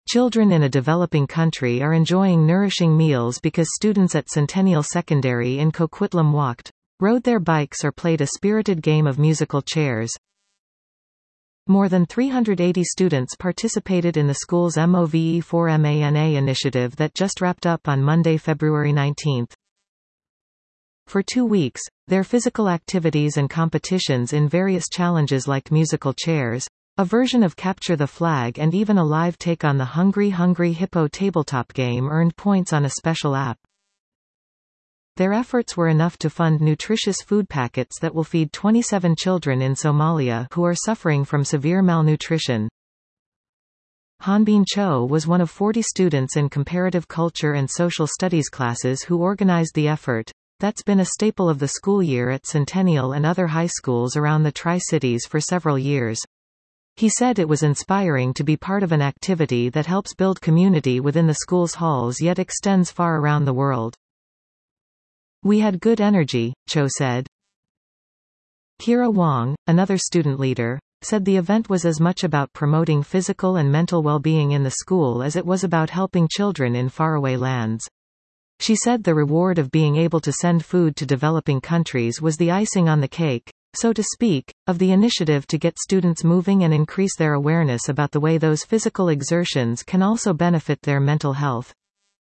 Children in a developing country are enjoying nourishing meals because students at Centennial Secondary in Coquitlam walked, rode their bikes or played a spirited game of musical chairs. More than 380 students participated in the school's MOVE4MANA initiative that just wrapped up on Monday, February 19. For 2 weeks, their physical activities and competitions in various challenges like musical chairs, a version of Capture the Flag and even a live take on the Hungry Hungry Hippo tabletop game earned points on a special app. Their efforts were enough to fund nutritious food packets that will feed 27 children in Somalia who are suffering from severe malnutrition. Hanbin Cho was one of 40 students in comparative culture and social studies classes who organized the effort. That's been a staple of the school year at Centennial and other high schools around the Tri-Cities for several years. He said it was inspiring to be part of an activity that helps build community within the school's halls yet extends far around the world. We had good energy, Cho said. Kira Wong, another student leader, said the event was as much about promoting physical and mental well-being in the school as it was about helping children in faraway lands. She said the reward of being able to send food to developing countries was the icing on the cake, so to speak, of the initiative to get students moving and increase their awareness about the way those physical exertions can also benefit their mental health.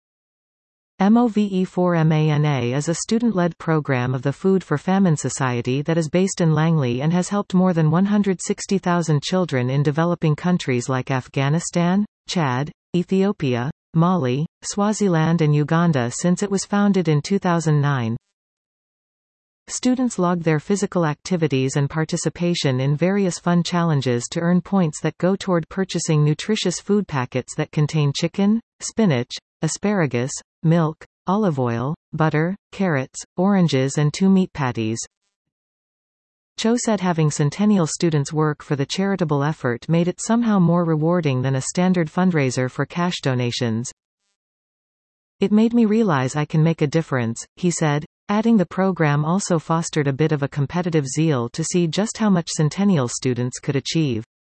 MOVE4MANA is a student-led program of the Food for Famine Society that is based in Langley and has helped more than 160,000 children in developing countries like Afghanistan, Chad, Ethiopia, Mali, Swaziland and Uganda since it was founded in 2009. Students log their physical activities and participation in various fun challenges to earn points that go toward purchasing nutritious food packets that contain chicken, spinach, asparagus, milk, olive oil, butter, carrots, oranges and 2 meat patties. Cho said having Centennial students work for the charitable effort made it somehow more rewarding than a standard fundraiser for cash donations. It made me realize I can make a difference, he said, adding the program also fostered a bit of a competitive zeal to see just how much Centennial students could achieve.